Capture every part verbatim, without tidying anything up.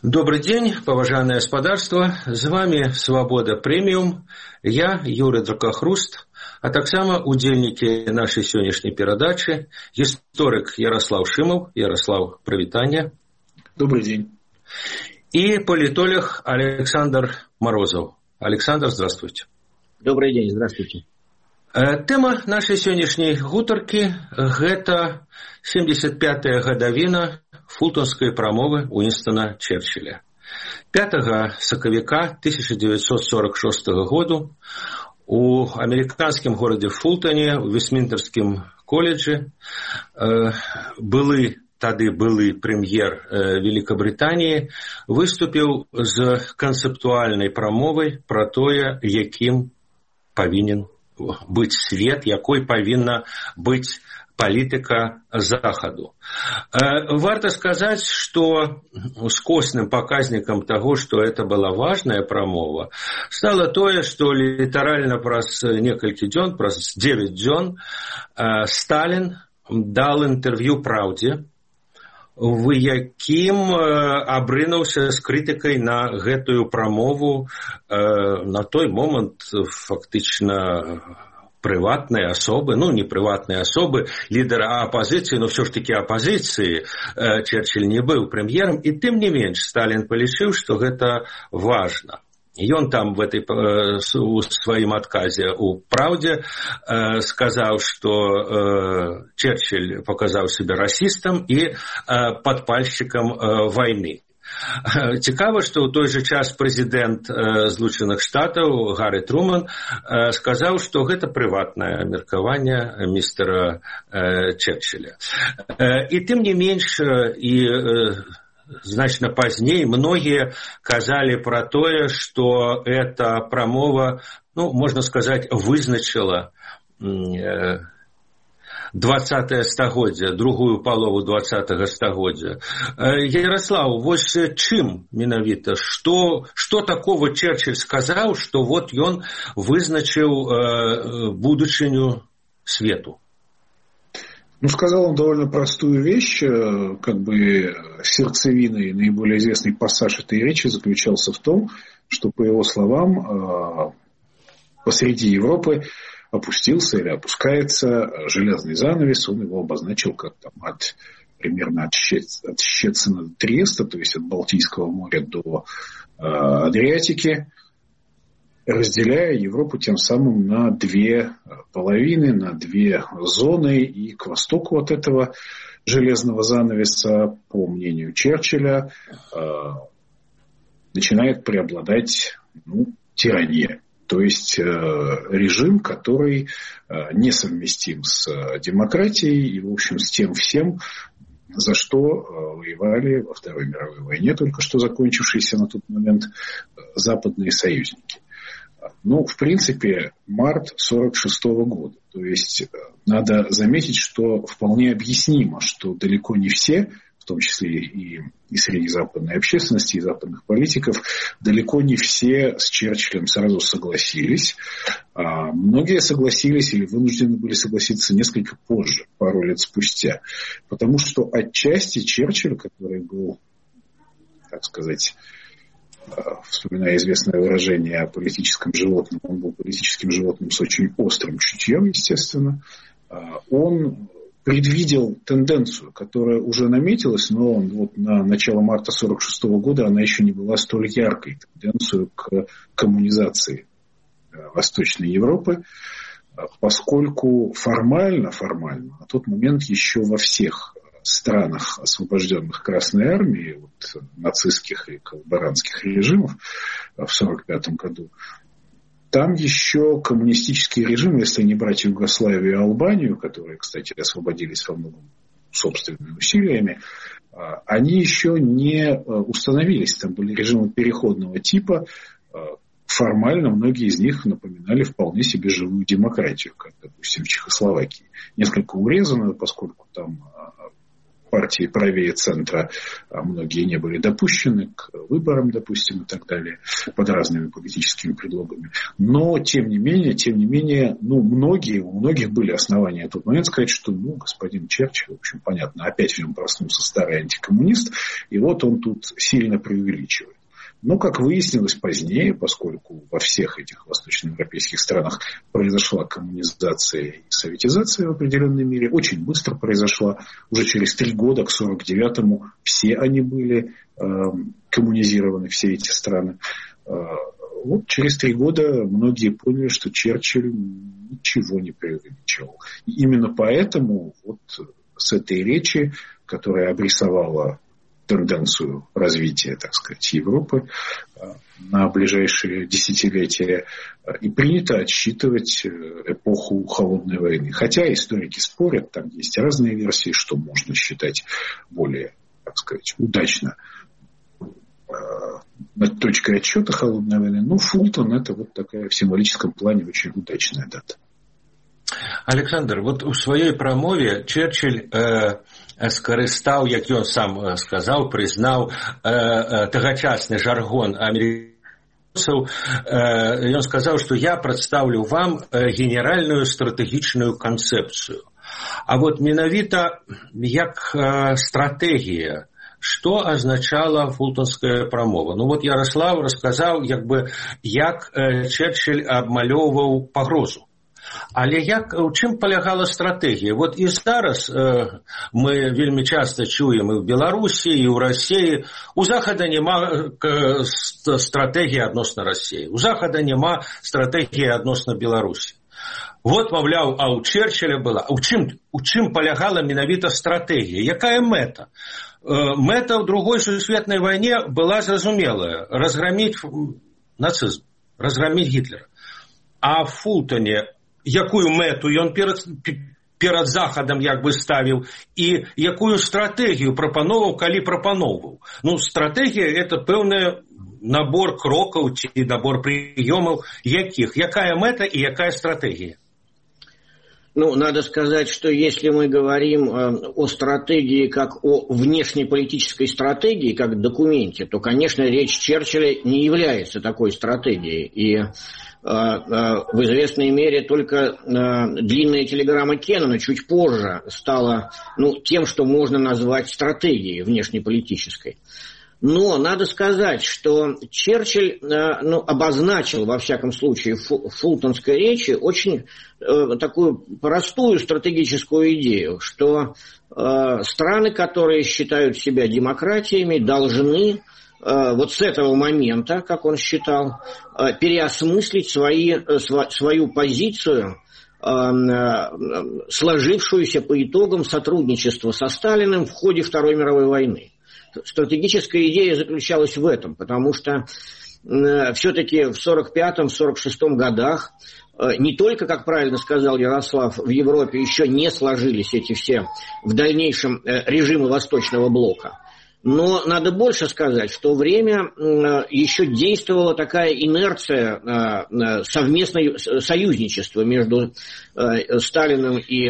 Добрый день, поважанное господарство. З вами Свобода Премиум. Я, Юрий Дракохруст, а таксама удзельнікі нашай сённяшняй перадачы гісторык Ярослав Шимов. Ярослав, прывітанне. Добрый день. И политолог Александр Морозов. Александр, здравствуйте. Добрый день, здравствуйте. Тэма нашай сённяшняй гутаркі – гэта семьдесят пятая гадавіна фултонскай прамовы Уинстона Черчилля. пятага сакавіка тысяча девятьсот сорок шестого году у американскім горадзе Фултоне, у Вестминстерскім колледжы, былы тады былы прэм'ер Великабрытаніі выступіў з канцэптуальнай прамовай пра тое, якім павінен быць свет, якой павінна быць палітыка Захаду. Варта сказаць, што скосным паказнікам таго, што это была важная прамова, стала тое, што літаральна праз некалькі дзён, праз девять дзён, Сталін дал інтэрв'ю «Праўдзе», в якім абрынуўся з крытыкай на гэтую прамову на той момант фактычна прыватнай асобы, ну не прыватнай асобы, лідара апазіцыі, но все ж таки апазіцыі. Черчилль не быў прэм'ерам, і тым не менш Сталін палічыў, што гэта важна. Ён там в этой у сваім адказе у «Праўдзе» сказаў, што Черчилль паказаў сябе расістам і падпальшчыкам вайны. Цікава, што ў той жа час прэзідэнт Злучаных Штатаў Гаррі Труман сказаў, што гэта прыватнае меркаванне містера Черчилля. І тым не менш, і значна пазней многія казалі пра тое, што эта прамова, ну, можна сказаць, вызначыла двадцатае стагоддзя, другую палову двадцатага стагоддзя. Ярослав, вось чым менавіта, што, што такого Черчилль сказаў, што вот ён вызначыў будучыню свету? Ну, сказал он довольно простую вещь, как бы сердцевиной, наиболее известный пассаж этой речи заключался в том, что, по его словам, посреди Европы опустился или опускается железный занавес, он его обозначил как там от, примерно от, Щец, от Щецина до Триеста, то есть от Балтийского моря до э, Адриатики, разделяя Европу тем самым на две половины, на две зоны, и к востоку от этого железного занавеса, по мнению Черчилля, э, начинает преобладать, ну, тирания. То есть э, режим, который э, несовместим с э, демократией и, в общем, с тем всем, за что э, воевали во Второй мировой войне, только что закончившиеся на тот момент э, западные союзники. Ну, в принципе, март сорок шестого года. То есть э, надо заметить, что вполне объяснимо, что далеко не все, в том числе и, и среди западной общественности, и западных политиков, далеко не все с Черчиллем сразу согласились. А многие согласились или вынуждены были согласиться несколько позже, пару лет спустя. Потому что отчасти Черчилль, который был, так сказать, вспоминая известное выражение о политическом животном, он был политическим животным с очень острым чутьем, естественно, он предвидел тенденцию, которая уже наметилась, но вот на начало марта сорок шестого года она еще не была столь яркой, тенденцию к коммунизации Восточной Европы, поскольку формально, формально, на тот момент еще во всех странах, освобожденных Красной Армией от нацистских и коллаборантских режимов в сорок пятом году, там еще коммунистический режим, если не брать Югославию и Албанию, которые, кстати, освободились во многом собственными усилиями, они еще не установились. Там были режимы переходного типа. Формально многие из них напоминали вполне себе живую демократию, как, допустим, в Чехословакии. Несколько урезанную, поскольку там партии правее центра многие не были допущены к выборам, допустим, и так далее, под разными политическими предлогами. Но, тем не менее, тем не менее, ну, многие, у многих были основания в тот момент сказать, что, ну, господин Черчилль, в общем, понятно, опять в нем проснулся старый антикоммунист, и вот он тут сильно преувеличивает. Но, как выяснилось позднее, поскольку во всех этих восточноевропейских странах произошла коммунизация и советизация в определенной мере, очень быстро произошла, уже через три года, к сорок девятому, все они были э, коммунизированы, все эти страны. Э, вот через три года многие поняли, что Черчилль ничего не преувеличивал. И именно поэтому вот с этой речи, которая обрисовала тенденцию развития, так сказать, Европы на ближайшие десятилетия, и принято отсчитывать эпоху Холодной войны. Хотя историки спорят, там есть разные версии, что можно считать более, так сказать, удачно точкой отсчета Холодной войны. Но Фултон — это вот такая в символическом плане очень удачная дата. Александр, вот у своей промове Черчилль э, скарыстаў, як ён сам сказаў, прызнаў э, э, тагачасны жаргон амерыканцаў. Э, ён сказаў, што я прадстаўлю вам генеральную стратэгічную канцэпцыю. А вот менавіта як э, стратэгія, што азначала фултонская прамова? Ну вот Ярослав расказаў, як бы, як э, Черчилль абмалёўваў пагрозу. Але як, у чым палягала стратэгія? Вот і зараз э, мы вельмі часта чуем і ў Беларусі, і ў Расіі, у Захада няма э, стратэгіі адносна Расіі, у Захада няма стратэгіі адносна Беларусі. Вот, маўляў, а у Черчилля была. У чым, у чым палягала менавіта стратэгія? Якая мэта? Э, мэта ў другой сусветнай вайне была зразумелая: разгроміць нацызм, разгроміць Гітлера. А в Фултоне якую мэту ён перад, перад Захадам як бы ставіў і якую стратэгію прапаноўваў, калі прапаноўваў. Ну, стратэгія – это пэўны набор крокаў ці набор прыёмаў якіх. Якая мэта і якая стратэгія? Ну, надо сказать, что если мы говорим о стратегии как о внешнеполитической стратегии, как документе, то, конечно, речь Черчилля не является такой стратегией. И в известной мере только длинная телеграмма Кеннона чуть позже стала, ну, тем, что можно назвать стратегией внешнеполитической. Но надо сказать, что Черчилль ну, обозначил, во всяком случае, в фултонской речи очень э, такую простую стратегическую идею, что э, страны, которые считают себя демократиями, должны вот с этого момента, как он считал, переосмыслить свои, свою позицию, сложившуюся по итогам сотрудничества со Сталиным в ходе Второй мировой войны. Стратегическая идея заключалась в этом, потому что все-таки в сорок пятом — сорок шестом годах не только, как правильно сказал Ярослав, в Европе еще не сложились эти все в дальнейшем режимы Восточного блока. Но надо больше сказать, в то время еще действовала такая инерция совместного союзничества между Сталиным и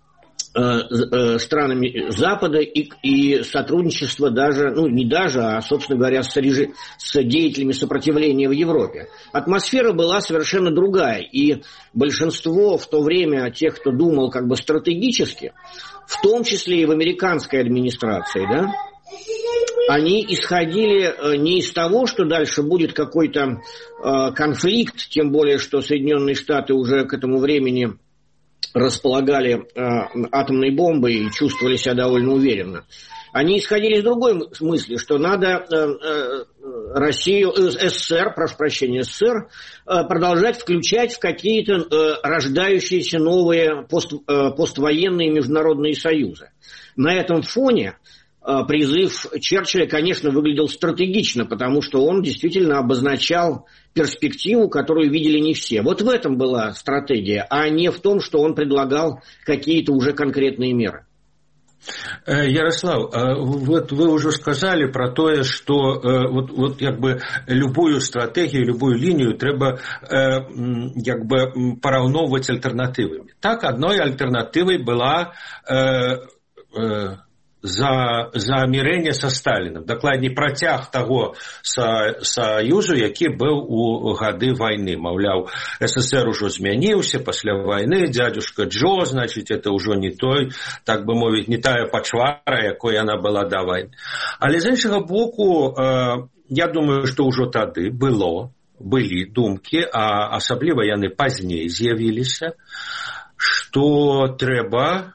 странами Запада и, и сотрудничество даже, ну не даже, а, собственно говоря, с, режи, с деятелями сопротивления в Европе. Атмосфера была совершенно другая, и большинство в то время тех, кто думал как бы стратегически, в том числе и в американской администрации, да, они исходили не из того, что дальше будет какой-то э, конфликт, тем более, что Соединенные Штаты уже к этому времени располагали э, атомной бомбой и чувствовали себя довольно уверенно. Они исходили из другой мысли, что надо э, э, Россию, э, СССР, прошу прощения, СССР э, продолжать включать в какие-то э, рождающиеся новые пост, э, поствоенные международные союзы. На этом фоне призыв Черчилля, конечно, выглядел стратегично, потому что он действительно обозначал перспективу, которую видели не все. Вот в этом была стратегия, а не в том, что он предлагал какие-то уже конкретные меры. Ярослав, вот вы уже сказали про то, что вот, вот как бы любую стратегию, любую линию треба как бы пораўноўваць альтернативами. Так, одной альтернативой была за замірэнне са Сталінам, дакладней працяг таго са, саюзу, які быў у гады вайны. Маўляў, СССР ужо змяніўся пасля вайны, дзядзюшка Джо, значыць, это ўжо не той, так бы мовіць, не тая пачвара, якой яна была да вайны. Але з іншага боку, э, я думаю, што ўжо тады было, былі думкі, а асабліва яны пазней з'явіліся, што трэба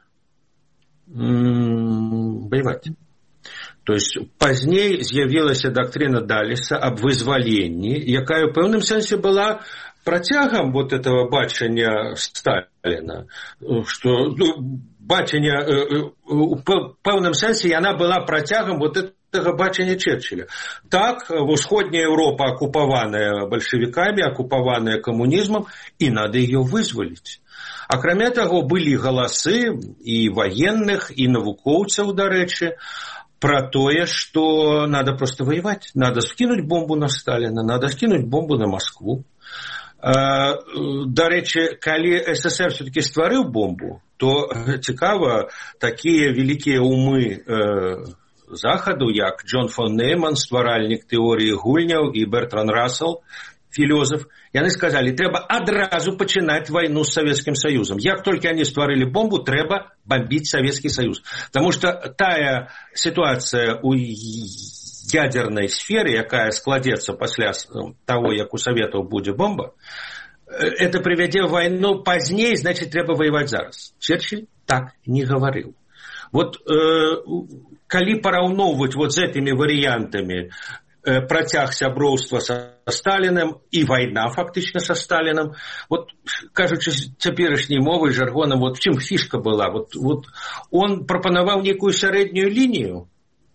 воевать. То есть пазней з'явілася доктрина Даллеса об вызваленні, якая в пэўным сэнсе была працягам вот этого бачання Сталіна, что ну, бачання у пэўным сэнсе яна была працягам вот этого бачання Черчилля. Так, усходняя Европа оккупованная большевиками, оккупованная коммунизмом, и надо ее вызволить. Акрамя таго, былі галасы і военных, і навукоўцаў, дарэчы, про тое, што надо просто воевать. Надо скинуть бомбу на Сталина, надо скинуть бомбу на Москву. Дарэчы, калі СССР все-таки стварыў бомбу, то цікава, такія вялікія умы Захаду, як Джон фон Нейман, стваральнік тэорыі гульняў, і Бертран Рассел, філёзаф, яны сказалі, трэба адразу пачынаць вайну з Савецкім Саюзам. Як толькі яны стварылі бомбу, трэба бомбіць Савецкі Саюз. Таму што тая сітуацыя ў ядернай сферы, якая складзецца пасля таго, як у Саветаў будзе бомба, это прывядзе вайну пазней, значит, трэба воевать зараз. Черчилль так не гаварыў. Вот э, калі параўноўваць вот з этими варыянтамі працяг сяброўства са Сталіным і вайна фактычна са Сталіным, вот, кажучы цяперашняй мовай, жаргонам, вот в чым фішка была? Вот, вот он прапанаваў некую сярэднюю линию?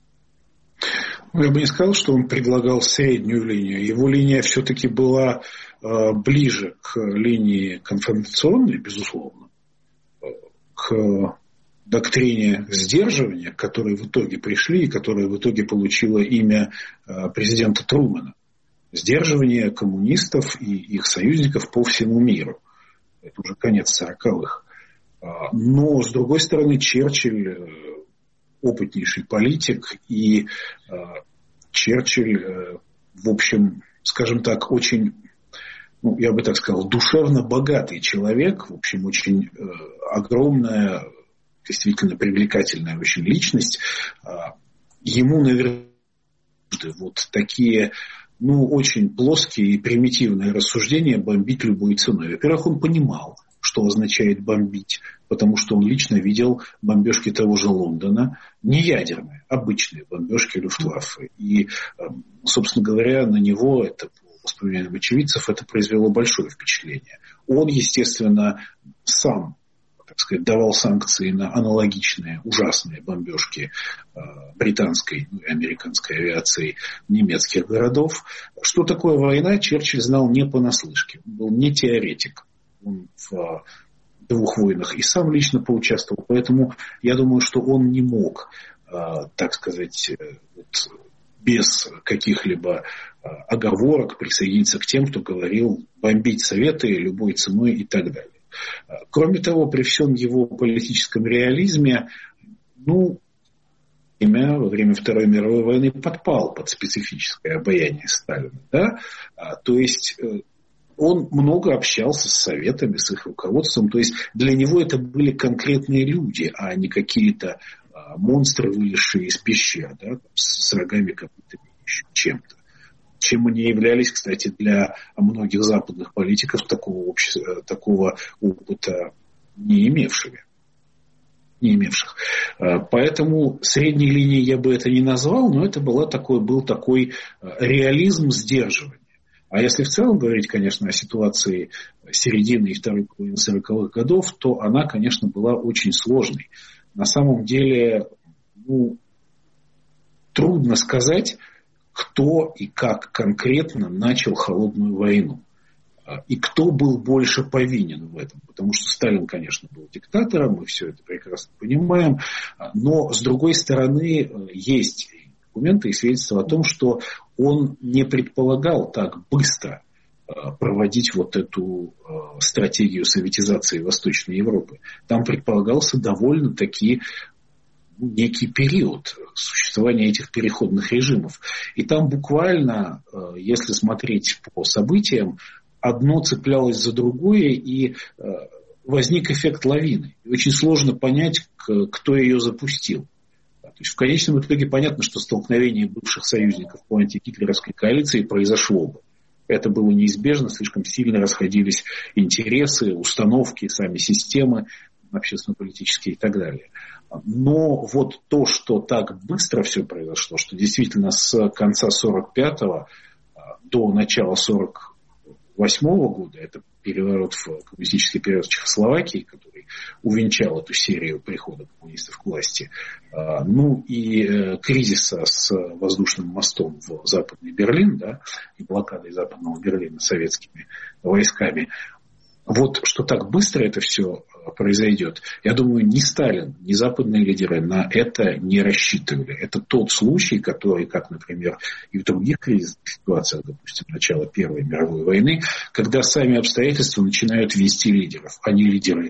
Я бы не сказал, что он предлагал среднюю линию. Его линия все-таки была э, ближе к линии конфронтационной, безусловно, к доктрине сдерживания, к которой в итоге пришли и которая в итоге получила имя президента Трумэна. Сдерживание коммунистов и их союзников по всему миру. Это уже конец сороковых. Но, с другой стороны, Черчилль опытнейший политик, и Черчилль, в общем, скажем так, очень, ну, я бы так сказал, душевно богатый человек, в общем, очень огромная, действительно привлекательная очень личность. Ему, наверное, вот такие, ну, очень плоские и примитивные рассуждения бомбить любой ценой. Во-первых, он понимал, что означает бомбить, потому что он лично видел бомбежки того же Лондона, не ядерные, обычные бомбежки Люфтваффе. И, собственно говоря, на него, это по воспоминаниям очевидцев, это произвело большое впечатление. Он, естественно, сам, так сказать, давал санкции на аналогичные ужасные бомбежки э, британской и американской авиации немецких городов. Что такое война, Черчилль знал не понаслышке. Он был не теоретик. Он в э, двух войнах и сам лично поучаствовал. Поэтому я думаю, что он не мог, э, так сказать, э, вот, без каких-либо э, оговорок присоединиться к тем, кто говорил бомбить Советы любой ценой и так далее. Кроме того, при всем его политическом реализме, ну, время, во время Второй мировой войны подпал под специфическое обаяние Сталина. Да? То есть он много общался с советами, с их руководством. То есть для него это были конкретные люди, а не какие-то монстры, вылезшие из пещер, да, с рогами, копытами, еще чем-то. Чем они являлись, кстати, для многих западных политиков такого, общества, такого опыта не имевшими. Не имевших. Поэтому средней линией я бы это не назвал, но это была такой, был такой реализм сдерживания. А если в целом говорить, конечно, о ситуации середины и второй половины сороковых годов, то она, конечно, была очень сложной. На самом деле, ну, трудно сказать, кто и как конкретно начал холодную войну. И кто был больше повинен в этом. Потому что Сталин, конечно, был диктатором, мы все это прекрасно понимаем. Но, с другой стороны, есть документы и свидетельства о том, что он не предполагал так быстро проводить вот эту стратегию советизации Восточной Европы. Там предполагался довольно-таки некий период существования этих переходных режимов. И там буквально, если смотреть по событиям, одно цеплялось за другое, и возник эффект лавины. И очень сложно понять, кто ее запустил. То есть в конечном итоге понятно, что столкновение бывших союзников по антигитлеровской коалиции произошло бы. Это было неизбежно, слишком сильно расходились интересы, установки, сами системы общественно-политические и так далее. Но вот то, что так быстро все произошло, что действительно с конца сорок пятого до начала сорок восьмого года, это переворот в коммунистический период в Чехословакии, который увенчал эту серию прихода коммунистов к власти, ну и кризиса с воздушным мостом в Западный Берлин, да, и блокадой Западного Берлина советскими войсками. Вот что так быстро это все произойдет, я думаю, ни Сталин, ни западные лидеры на это не рассчитывали. Это тот случай, который, как, например, и в других кризисных ситуациях, допустим, начала Первой мировой войны, когда сами обстоятельства начинают вести лидеров, а не лидеры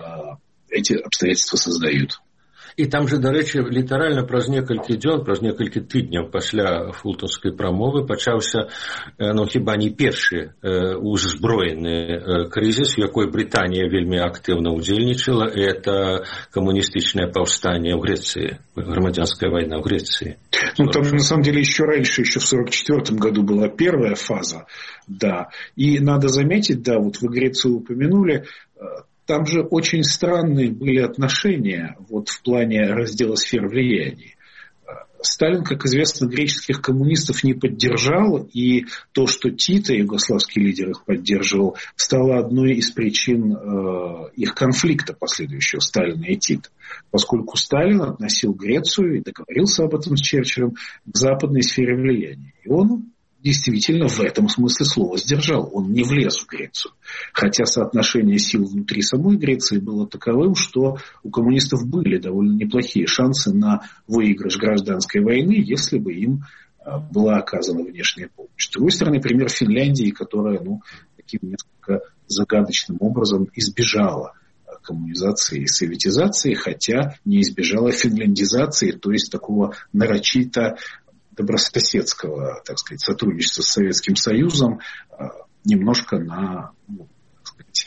эти обстоятельства создают. І там же, до речі, літаральна праз некалькі дзён, праз некалькі тыдняў пасля фултонскай прамовы пачаўся, ну, хіба не першы э, узброены э, крызіс, у якой Британія вельмі актыўна ўдзельнічала, это камуністычнае паўстанне ў Греции, грамадзянская война в Греции. Ну, там, на самом деле, еще раньше, еще в сорок четвёртом году была первая фаза, да. И надо заметить, да, вот вы Грецию упомянули, там же очень странные были отношения вот, в плане раздела сфер влияния. Сталин, как известно, греческих коммунистов не поддержал, и то, что Тито, югославский лидер, их поддерживал, стало одной из причин э, их конфликта последующего Сталина и Тита. Поскольку Сталин относил Грецию и договорился об этом с Черчиллем к западной сфере влияния. И он действительно в этом смысле слова сдержал. Он не влез в Грецию. Хотя соотношение сил внутри самой Греции было таковым, что у коммунистов были довольно неплохие шансы на выигрыш гражданской войны, если бы им была оказана внешняя помощь. С другой стороны, пример Финляндии, которая ну, таким несколько загадочным образом избежала коммунизации и советизации, хотя не избежала финляндизации, то есть такого нарочито добрососедского, так сказать, сотрудничества с Советским Союзом немножко на, ну, так сказать,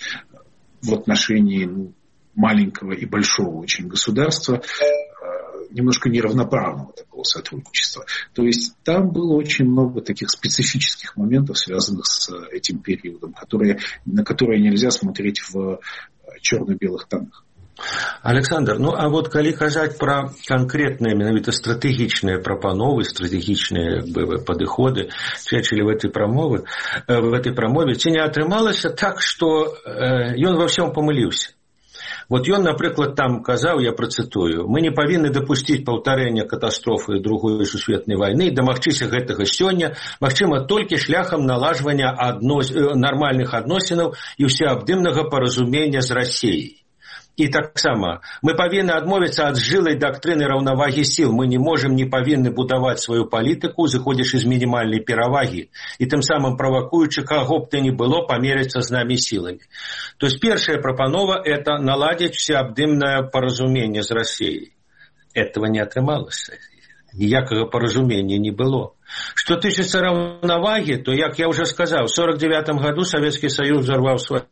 в отношении ну, маленького и большого очень государства, немножко неравноправного такого сотрудничества. То есть там было очень много таких специфических моментов, связанных с этим периодом, которые, на которые нельзя смотреть в черно-белых тонах. Александр, ну а вот калі казаць пра канкрэтныя менавіта стратэгічныя прапановы, стратэгічныя як бы падыходы Черчилля в этой прамовы, в этой прамове, ці не атрымалася так, што ён ва ўсём памыліўся. Вот ён, напрыклад, там казаў, я працытую, мы не павінны дапусціць паўтарэння катастрофы другой сусветнай вайны, дамагчыся гэтага сёння, магчыма, толькі шляхам налажвання аднос... нармальных адносінаў і ўсеабдымнага паразумення з Расіяй. І таксама мы павінны адмовіцца ад зжылай дактрыны раўнавагі сіл. Мы не можам, не павінны будаваць сваю палітыку, зыходзячы з мінімальнай перавагі і тым самым правакуючы каго б то ни было памерыцца з намі сіламі. То есть першая прапанова – это наладзіць всеабдымнае паразуменне з Расіяй. Этого не атрымалася. Ніякага паразумення не было. Што тычыцца раўнавагі, то, як я уже сказаў, в сорок девятом году Советский Союз взорвал свою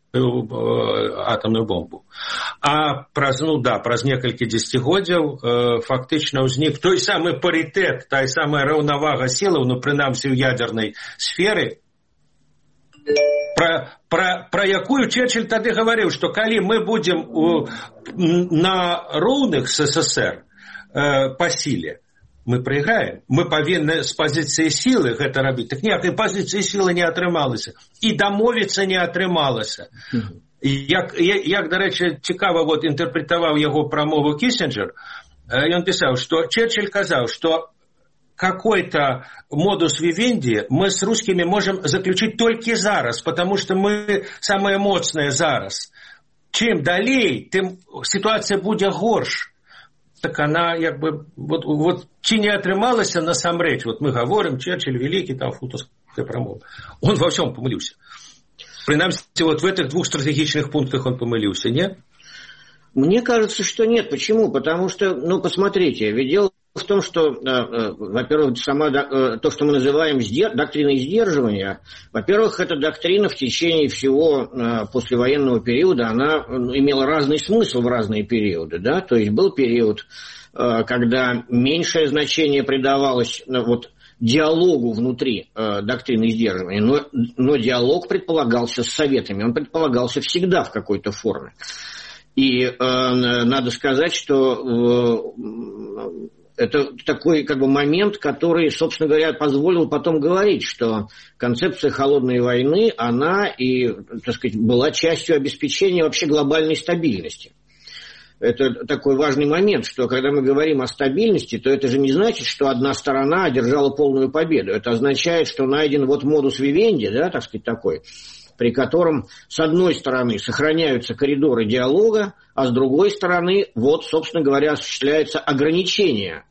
э, атомную бомбу. А праз, ну да, праз некалькі дзесяцігоддзяў э, фактычна ўзнік той самы парытэт, та самая раўнавага сілаў, ну, прынамсі ў ядернай сферы, пра, пра, пра якую Черчилль тады гаварыў, што калі мы будзем у, на роўных с СССР э, па сіле, мы прайграем. Мы павінны з пазіцыі сілы гэта рабіць. Так ніякай пазіцыі сілы не атрымалася. І дамовіцца не атрымалася. Як, як, дарэчы, цікава вот, інтэрпрэтаваў яго прамову Киссинджер, ён пісаў, што Черчилль казаў, што какой-то модус вивенди мы с русскими можем заключить только зараз, потому что мы самые моцныя зараз. Чым далей, тым ситуация будзе горш. Так она, як бы, вот, вот, ці не атрымалася насамрэч, вот мы говорим, Черчилль великий, там, фултонская прамова. Он во всем помылился. Принамсі, вот в этих двух стратегічных пунктах он помылился, не? Мне кажется, что нет. Почему? Потому что, ну, посмотрите, ведь дело в том, что, э, во-первых, сама э, то, что мы называем сдер... доктриной сдерживания, во-первых, эта доктрина в течение всего э, послевоенного периода, она имела разный смысл в разные периоды, да, то есть был период, э, когда меньшее значение придавалось, э, вот, диалогу внутри э, доктрины сдерживания, но, но диалог предполагался с Советами, он предполагался всегда в какой-то форме. И э, надо сказать, что э, это такой как бы момент, который, собственно говоря, позволил потом говорить, что концепция холодной войны, она и, так сказать, была частью обеспечения вообще глобальной стабильности. Это такой важный момент, что когда мы говорим о стабильности, то это же не значит, что одна сторона одержала полную победу. Это означает, что найден вот модус вивенди, да, так сказать, такой, при котором, с одной стороны, сохраняются коридоры диалога, а с другой стороны, вот, собственно говоря, осуществляется ограничение.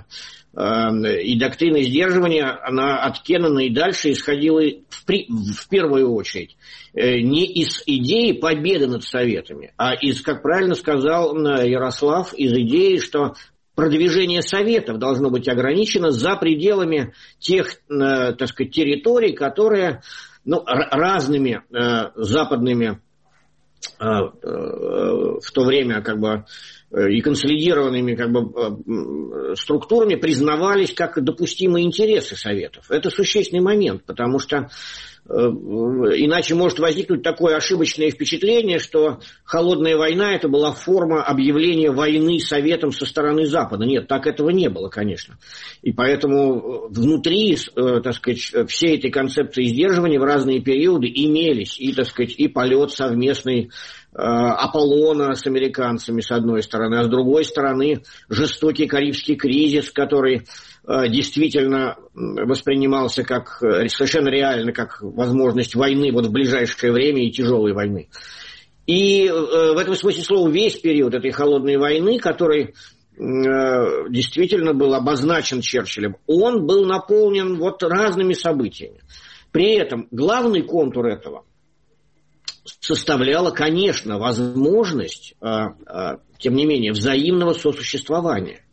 И доктрина сдерживания, она от Кеннона и дальше исходила в, при, в первую очередь не из идеи победы над Советами, а из, как правильно сказал Ярослав, из идеи, что продвижение Советов должно быть ограничено за пределами тех, так сказать, территорий, которые, ну, разными э, западными э, э, в то время как бы и консолидированными как бы структурами признавались как допустимые интересы Советов. Это существенный момент, потому что э, иначе может возникнуть такое ошибочное впечатление, что холодная война это была форма объявления войны Советам со стороны Запада. Нет, так этого не было, конечно. И поэтому внутри, э, так сказать, всей этой концепции сдерживания в разные периоды имелись и, так сказать, и полет совместный Аполлона с американцами, с одной стороны, а с другой стороны жестокий Карибский кризис, который э, действительно воспринимался как совершенно реально, как возможность войны вот в ближайшее время и тяжелой войны. И э, в этом смысле слова весь период этой холодной войны, который э, действительно был обозначен Черчиллем, он был наполнен вот разными событиями. При этом главный контур этого составляла, конечно, возможность, тем не менее, взаимного сосуществования.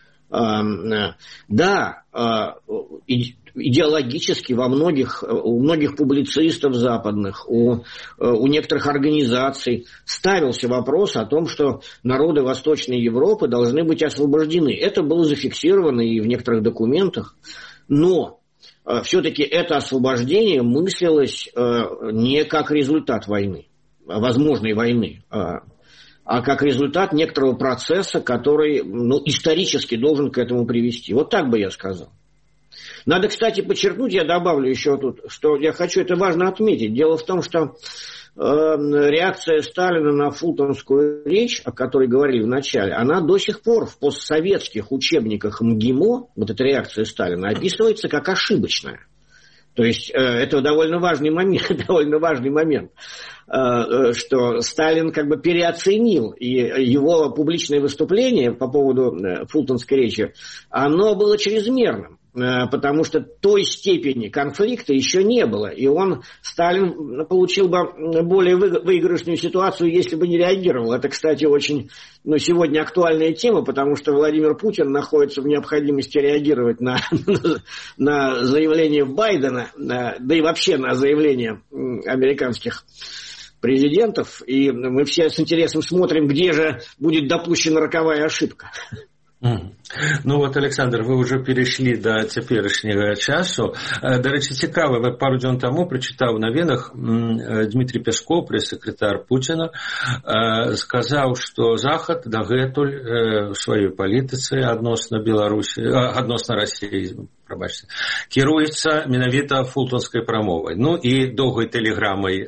Да, идеологически во многих, у многих публицистов западных, у, у некоторых организаций ставился вопрос о том, что народы Восточной Европы должны быть освобождены. Это было зафиксировано и в некоторых документах, но все-таки это освобождение мыслилось не как результат войны, возможной войны, а как результат некоторого процесса, который, ну, исторически должен к этому привести. Вот так бы я сказал. Надо, кстати, подчеркнуть, я добавлю еще тут, что я хочу, это важно отметить. Дело в том, что э, реакция Сталина на фултонскую речь, о которой говорили в начале, она до сих пор в постсоветских учебниках МГИМО, вот эта реакция Сталина, описывается как ошибочная. То есть э, это довольно важный момент, довольно важный момент, э, что Сталин как бы переоценил, и его публичное выступление по поводу э, фултонской речи, оно было чрезмерным. Потому что той степени конфликта еще не было. И он, Сталин, получил бы более выигрышную ситуацию, если бы не реагировал. Это, кстати, очень, ну, сегодня актуальная тема, потому что Владимир Путин находится в необходимости реагировать на, на заявление Байдена, да и вообще на заявления американских президентов. И мы все с интересом смотрим, где же будет допущена роковая ошибка. Ну вот, Александр, вы уже перейшли до цяперашняга часу. До речі, цікаво, ви пару дзён таму прачытаў на венах Дмитрий Песков, прэс-сакратар Пуціна, сказаў, што Захад дагэтуль у сваёй палітыцы адносна Беларусі, адносна Расіі, прабачце, кіруецца менавіта фултонскай прамовай. Ну і доўгай тэлеграмай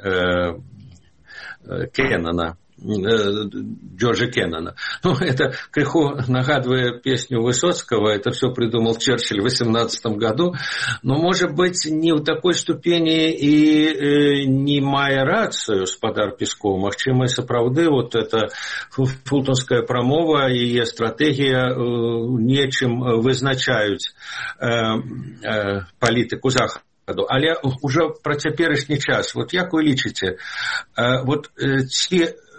Кеннона, Джорджа Кеннона. Ну, это криху нагадывая песню Высоцкого, это все придумал Черчилль в восемнадцатом году, но, может быть, не в такой ступени и э, не мае рацию спадар Песков. Магчыма, и сапраўды вот эта фултонская прамова и ее стратегия э, нечым вызначаюць э, э, палітыку Захаду. Але уже про цяперашні час. Вот як вы лічыце, вот ці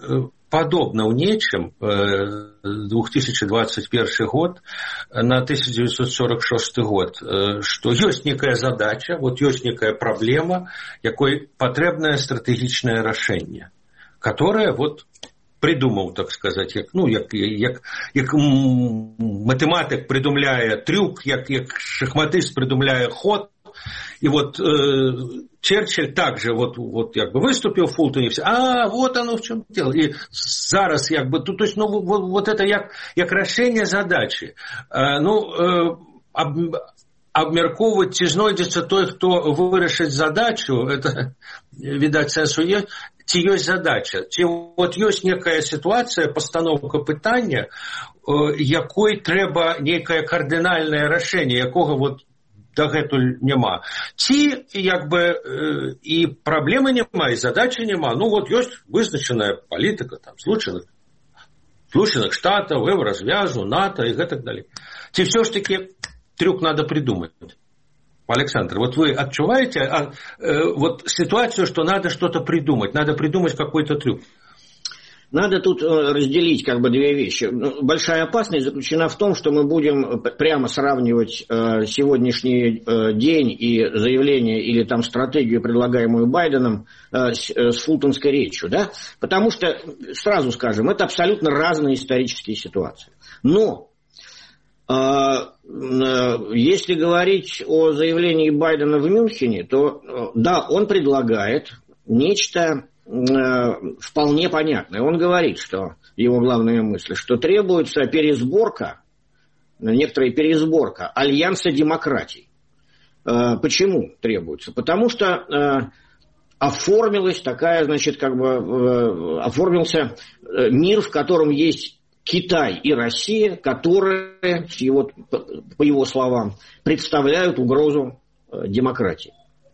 падобна ў нечым две тысячи двадцать первый год на тысяча девятьсот сорок шестой год, што ёсць некая задача, вот ёсць некая праблема, якой патрэбнае стратэгічнае рашэнне, которое вот придумаў, так сказать, як, ну, як, як, як матэматык придумляе трюк, як, як шахматыст придумляе ход. И вот э, Черчилль также вот, вот как бы выступил в Фултоне, все, а вот оно в чем дело. И зараз как бы, то, то есть, ну, вот, вот это як, як решение задачи. Э, ну, э, об, обмерковывать, ці знойдется той, кто вырашить задачу, это, видать, сенсу есть, ці ёсць задача, ці вот ёсць некая ситуация, постановка пытання, э, якой трэба некое кардынальное рашэнне, якога вот дагэтуль няма. Ці, як бы, э, і праблемы няма, і задачи няма. Ну, вот ёсць вызначаная палітыка, там, Злучаных, Злучаных Штатаў, Еўразвязу, НАТО и так далее. Ці все ж таки трюк надо придумать. Александр, вот вы отчуваете а, э, вот ситуацию, что надо что-то придумать, надо придумать какой-то трюк? Надо тут разделить как бы две вещи. Большая опасность заключена в том, что мы будем прямо сравнивать сегодняшний день и заявление или там стратегию, предлагаемую Байденом, с, с фултонской речью, да? Потому что, сразу скажем, это абсолютно разные исторические ситуации. Но если говорить о заявлении Байдена в Мюнхене, то да, он предлагает нечто вполне понятное. Он говорит, что его главная мысль, что требуется пересборка, некоторая пересборка альянса демократий. Почему требуется? Потому что оформилась такая, значит, как бы оформился мир, в котором есть Китай и Россия, которые, его, по его словам, представляют угрозу демократии.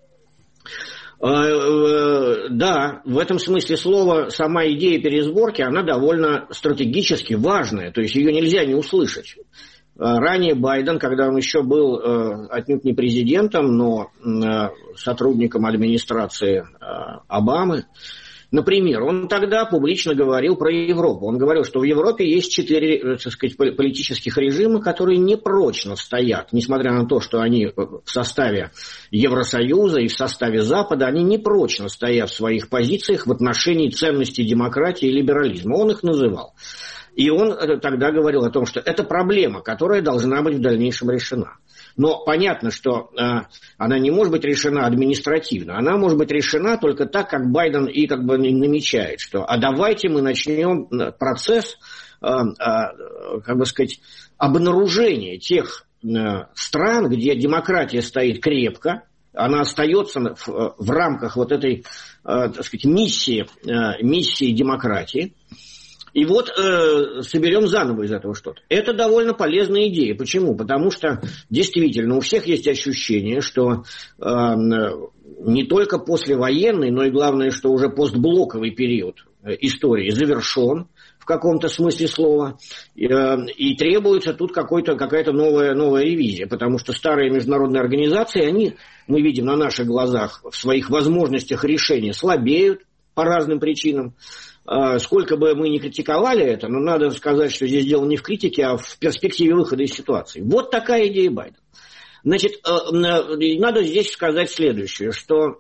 Да, в этом смысле слова сама идея пересборки, она довольно стратегически важная, то есть ее нельзя не услышать. Ранее Байден, когда он еще был отнюдь не президентом, но сотрудником администрации Обамы, например, он тогда публично говорил про Европу. Он говорил, что в Европе есть четыре, так сказать, политических режима, которые непрочно стоят, несмотря на то, что они в составе Евросоюза и в составе Запада, они непрочно стоят в своих позициях в отношении ценностей демократии и либерализма. Он их называл. И он тогда говорил о том, что это проблема, которая должна быть в дальнейшем решена. Но понятно, что э, она не может быть решена административно. Она может быть решена только так, как Байден и как бы намечает, что а давайте мы начнем процесс, э, э, как бы сказать, обнаружения тех э, стран, где демократия стоит крепко, она остается в, в рамках вот этой, э, так сказать, миссии, э, миссии демократии. И вот э, соберем заново из этого что-то. Это довольно полезная идея. Почему? Потому что действительно у всех есть ощущение, что э, не только послевоенный, но и главное, что уже постблоковый период истории завершен в каком-то смысле слова. И, э, и требуется тут какой-то, какая-то новая, новая ревизия. Потому что старые международные организации, они, мы видим на наших глазах, в своих возможностях решения слабеют по разным причинам. Сколько бы мы ни критиковали это, но надо сказать, что здесь дело не в критике, а в перспективе выхода из ситуации. Вот такая идея Байдена. Значит, надо здесь сказать следующее, что,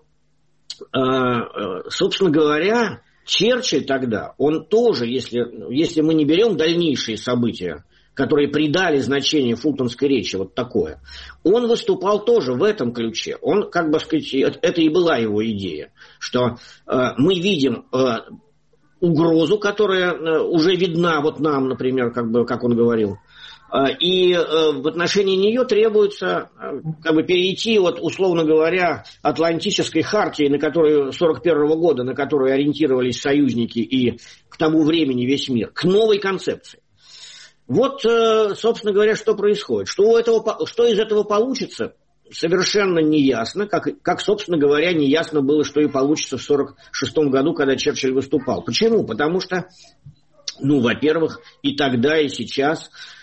собственно говоря, Черчилль тогда, он тоже, если, если мы не берем дальнейшие события, которые придали значение фултонской речи, вот такое, он выступал тоже в этом ключе. Он, как бы сказать, это и была его идея, что мы видим угрозу, которая уже видна вот нам, например, как бы, как он говорил, и в отношении нее требуется как бы перейти, вот, условно говоря, Атлантической хартии, на которую сорок первого года, на которую ориентировались союзники и к тому времени весь мир, к новой концепции. Вот, собственно говоря, что происходит. Что, у этого, что из этого получится, совершенно неясно, как, как, собственно говоря, неясно было, что и получится в сорок шестом году, когда Черчилль выступал. Почему? Потому что, ну, во-первых, и тогда, и сейчас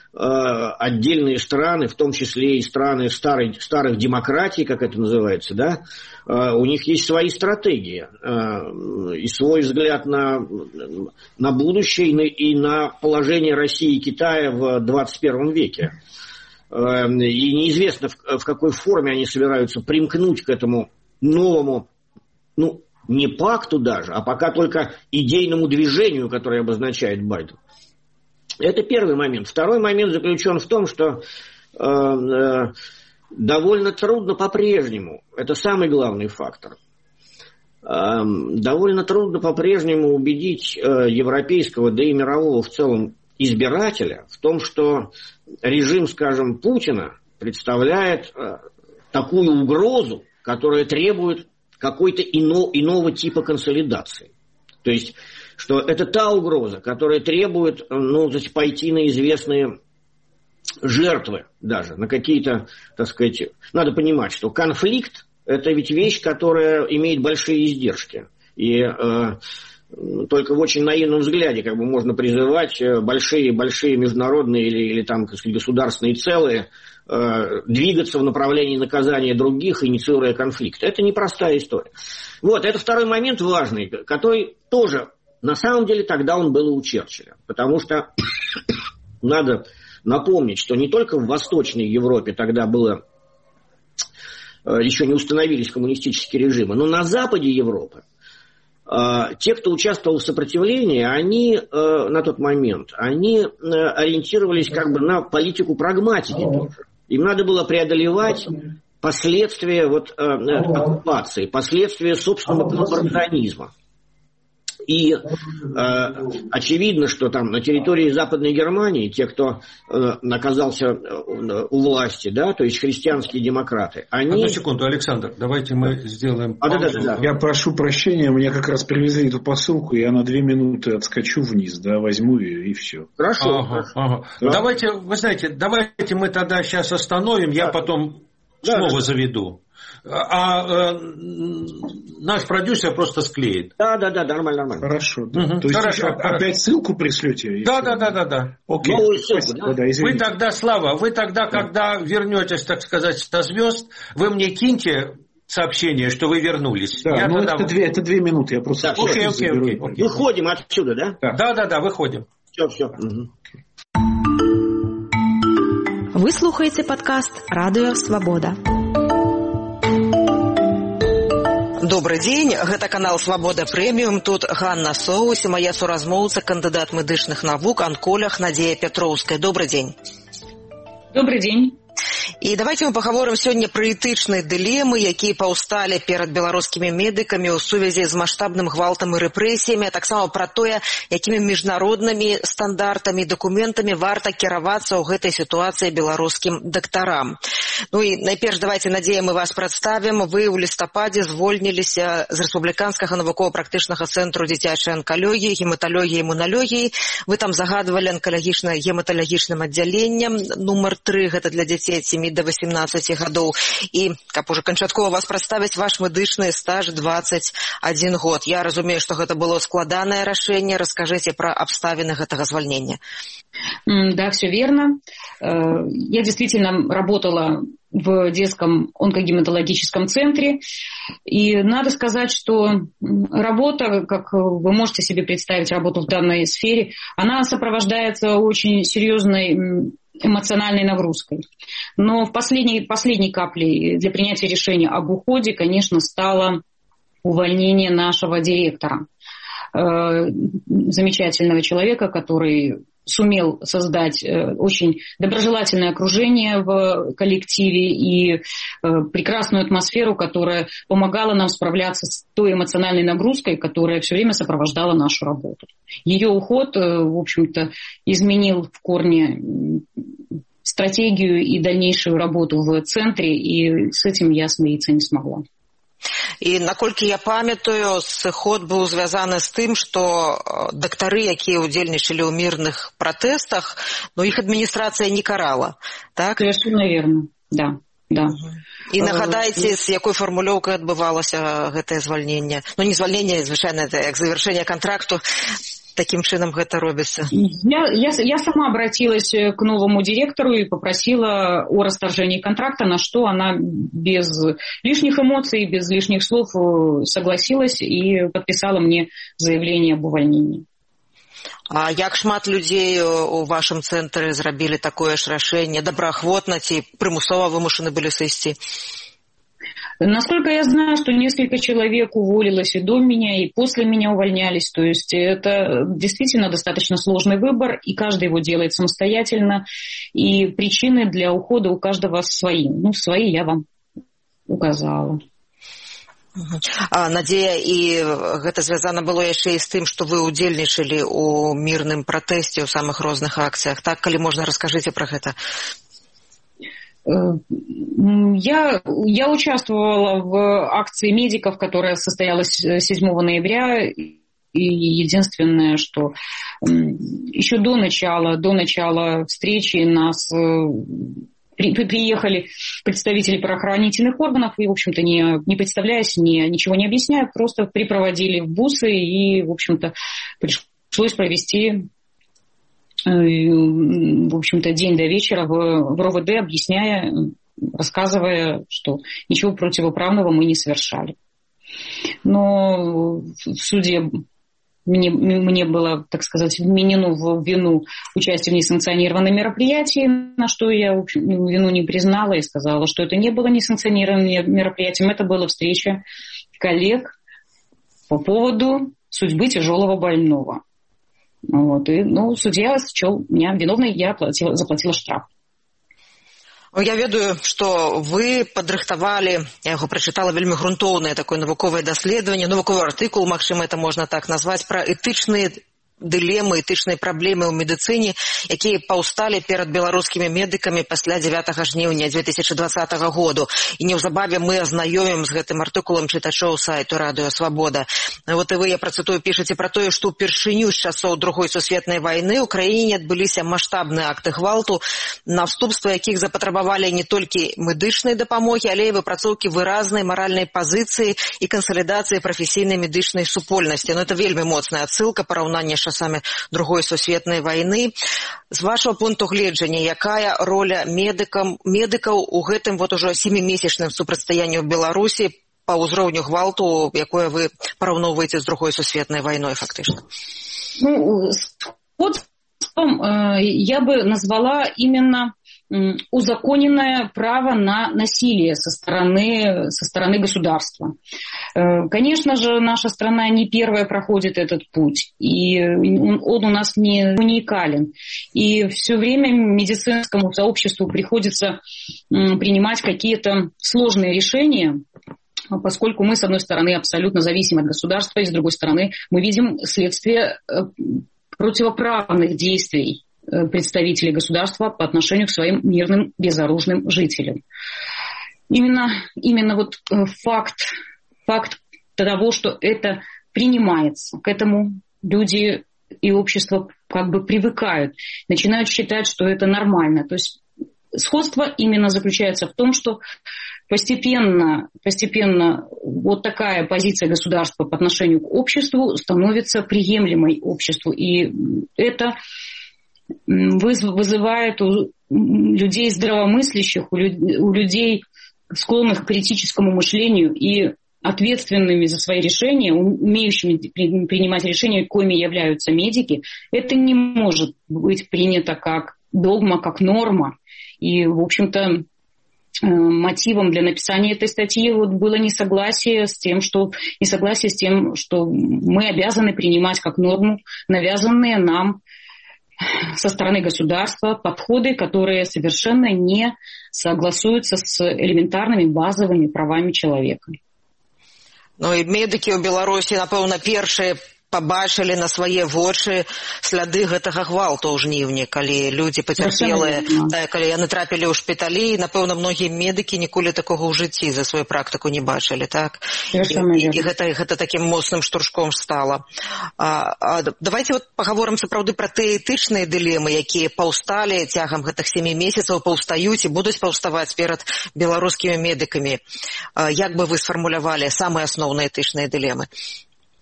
отдельные страны, в том числе и страны старой, старых демократий, как это называется, да, у них есть свои стратегии и свой взгляд на, на будущее и на положение России и Китая в двадцать первом веке. И неизвестно, в какой форме они собираются примкнуть к этому новому, ну, не пакту даже, а пока только идейному движению, которое обозначает Байден. Это первый момент. Второй момент заключен в том, что э, э, довольно трудно по-прежнему, это самый главный фактор, э, довольно трудно по-прежнему убедить э, европейского, да и мирового в целом избирателя в том, что режим, скажем, Путина представляет э, такую угрозу, которая требует какой-то ино, иного типа консолидации. То есть, что это та угроза, которая требует, ну, пойти на известные жертвы даже, на какие-то, так сказать... Надо понимать, что конфликт – это ведь вещь, которая имеет большие издержки. И э, только в очень наивном взгляде как бы можно призывать большие-большие международные или, или там, так сказать, государственные целые э, двигаться в направлении наказания других, инициируя конфликт. Это непростая история. Вот, это второй момент важный, который тоже... На самом деле тогда он был и у Черчилля, потому что надо напомнить, что не только в Восточной Европе тогда было, еще не установились коммунистические режимы, но на Западе Европы те, кто участвовал в сопротивлении, они на тот момент, они ориентировались как бы на политику прагматики тоже. Им надо было преодолевать последствия вот, оккупации, последствия собственного коллаборационизма. И э, очевидно, что там на территории Западной Германии те, кто э, оказался у власти, да, то есть христианские демократы, они... Одну секунду, Александр, давайте мы сделаем а, паузу. да, да, да. Я прошу прощения, мне как раз привезли эту посылку, я на две минуты отскочу вниз, да, возьму ее и все. Хорошо. Ага, хорошо. ага. Да? Давайте, вы знаете, давайте мы тогда сейчас остановим, я да. потом да, снова да. заведу. А, а наш продюсер просто склеит. Да, да, да, нормально, нормально. Хорошо. Да. Угу, То есть хорошо, опять хорошо. ссылку пришлете? Да, да, да, да, да. Окей. Новую ссылку, Спасибо, да? да, извините. Вы тогда, Слава, вы тогда, да. когда вернетесь, так сказать, со звезд, вы мне киньте сообщение, что вы вернулись. Да, я ну тогда... это, две, это две минуты, я просто... Да, окей, окей, окей, окей. Выходим отсюда, да? Да, да, да, да, выходим. Все, все. Угу. Вы слухаеце падкаст Радыё Свабода. Добрый дзень, гэта канал Свабода Прэміум, тут Ганна Соус і моя суразмоўца, кандыдат медычных навук, анколог Надзея Пятроўская. Добрый дзень. Добрый день. І давайте мы пагаворым сёння пра этычныя дылемы, якія паўсталі перад беларускімі медыкамі ў сувязі з маштабным гвалтам і рэпрэсіямі, а таксама пра тое, якімі міжнароднымі стандартамі і дакументамі варта кіравацца ў гэтай сітуацыі беларускім дактарам. Ну і найперш давайте, Надзея, мы вас прадставім. Вы ў лістападзе звольніліся з рэспубліканскага навукова-практычнага цэнтру дзіцячай анкалогіі, гематалогіі і імуналогіі. Вы там загадвалі анкалагічна-гематалагічным аддзяленнем нумар тры, гэта для дзяцей сямі да васемнаццаці гадоў. І, каб ужо канчаткова вас прадставіць, ваш медычны стаж дваццаць адзін год. Я разумею, што гэта было складанае рашэнне. Раскажыце пра абставіны гэтага звальнення. Да, все верно. Я действительно работала в детском онкогематологическом центре. И надо сказать, что работа, как вы можете себе представить, работу в данной сфере, она сопровождается очень серьезной эмоциональной нагрузкой. Но в последней, последней каплей для принятия решения об уходе, конечно, стало увольнение нашего директора. Замечательного человека, который сумел создать очень доброжелательное окружение в коллективе и прекрасную атмосферу, которая помогала нам справляться с той эмоциональной нагрузкой, которая все время сопровождала нашу работу. Ее уход, в общем-то, изменил в корне стратегию и дальнейшую работу в центре, и с этим я смириться не смогла. І наколькі я памятаю, сыход быў звязаны з тым, што дактары, якія ўдзельнічалі ў мірных пратэстах, ну іх адміністрацыя не карала, так? Совершенно верно, да, да. І нагадайце, з якой фармулёўкай адбывалася гэтае звальненне? Ну, не звальненне, звычайна, это як завяршэнне кантракту. таким чынам гэта робіцца? Я, я, я сама обратилась к новому директору и попросила о расторжении контракта, на что она без лишних эмоций, без лишних слов согласилась и подписала мне заявление об увольнении. А як шмат людзей у вашым цэнтры зрабілі такое ж рашэнне, добраахвотна ці прымусова вымушаны былі сысці? Насколько я знаю, что несколько человек уволилось и до меня, и после меня увольнялись. То есть это действительно достаточно сложный выбор, и каждый его делает самостоятельно. И причины для ухода у каждого свои. Ну, свои я вам указала. А, Надзея, і гэта звязана было яшчэ і з тым, што вы удзельнічалі ў мірным пратэсце, ў самых розных акцыях. Так, калі можна, раскажыце пра гэта. Я, я участвовала в акции медиков, которая состоялась седьмого ноября. И единственное, что еще до начала, до начала встречи нас при, приехали представители правоохранительных органов и, в общем-то, не, не представляясь, не, ничего не объясняя, просто припроводили в бусы и, в общем-то, пришлось провести... в общем-то, день до вечера в, в РОВД, объясняя, рассказывая, что ничего противоправного мы не совершали. Но в суде мне, мне было, так сказать, вменено в вину участие в несанкционированном мероприятии, на что я вину не признала и сказала, что это не было несанкционированным мероприятием, это была встреча коллег по поводу судьбы тяжелого больного. Вот, и, ну, судья счел меня виновной, я платила, заплатила штраф. Я ведаю, што вы падрыхтавалі, я яго прачытала, вельмі грунтоўнае такое навуковае даследаванне, навуковы артыкул, магчыма, это можна так назваць, пра этычныя дылемы, этычныя праблемы ў медыцыне, якія паўсталі перад беларускімі медыкамі пасля дзевятага жніўня две тысячы двадцатага году. І неўзабаве мы азнаёмім з гэтым артыкулам чытачоў сайту Радыё Свабода. Вот і вы, я працытую, пішаце пра тое, што ўпершыню з часоў Другой сусветнай вайны ў краіне адбыліся маштабныя акты гвалту, наступства якіх запатрабавалі не толькі медычнай дапамогі, але і выпрацоўкі выразнай маральнай пазіцыі і кансалідацыі прафесійнай медычнай супольнасці. Ну, это вельмі моцная адсылка, параўнанне з часамі Другой сусветнай вайны. З вашего пункту гледжання, якая роля медыкам, медыкаў у гэтым вот ужо сямімесячным супрацьстаянні ў Беларусі па ўзроўню гвалту, якое вы параўноўваеце з Другой сусветнай вайной, фактычна? Ну, сходством э, я бы назвала именно узаконенное право на насилие со стороны, со стороны государства. Конечно же, наша страна не первая проходит этот путь, и он, он у нас не уникален. И все время медицинскому сообществу приходится принимать какие-то сложные решения, поскольку мы, с одной стороны, абсолютно зависим от государства, и с другой стороны, мы видим следствие противоправных действий представителей государства по отношению к своим мирным безоружным жителям. Именно, именно вот факт, факт того, что это принимается, к этому люди и общество как бы привыкают, начинают считать, что это нормально. То есть сходство именно заключается в том, что постепенно, постепенно вот такая позиция государства по отношению к обществу становится приемлемой обществу. И это вызывает у людей здравомыслящих, у людей, склонных к критическому мышлению и ответственными за свои решения, умеющими принимать решения, коими являются медики, это не может быть принято как догма, как норма. И, в общем-то, мотивом для написания этой статьи вот было несогласие с тем, что, несогласие с тем, что мы обязаны принимать как норму навязанные нам со стороны государства подходы, которые совершенно не согласуются с элементарными базовыми правами человека. Ну і медыкі ў Беларусі, напэўна, першыя пабачылі на свае вочы сляды гэтага гвалту ў жніўні, калі людзі пацярпелыя, да, калі яны трапілі ў шпіталі, напэўна, многія медыкі ніколі такога ў жыцці за сваю практыку не бачылі, так? І, і гэта, гэта такім моцным штуршком стала. А, а, давайте вот пагаворым сапраўды пра тыя этычныя дылемы, якія паўсталі цягам гэтых сямі месяцаў, паўстаюць і будуць паўставаць перад беларускімі медыкамі. А, як бы вы сфармулявалі самыя асноўныя этычныя дылемы?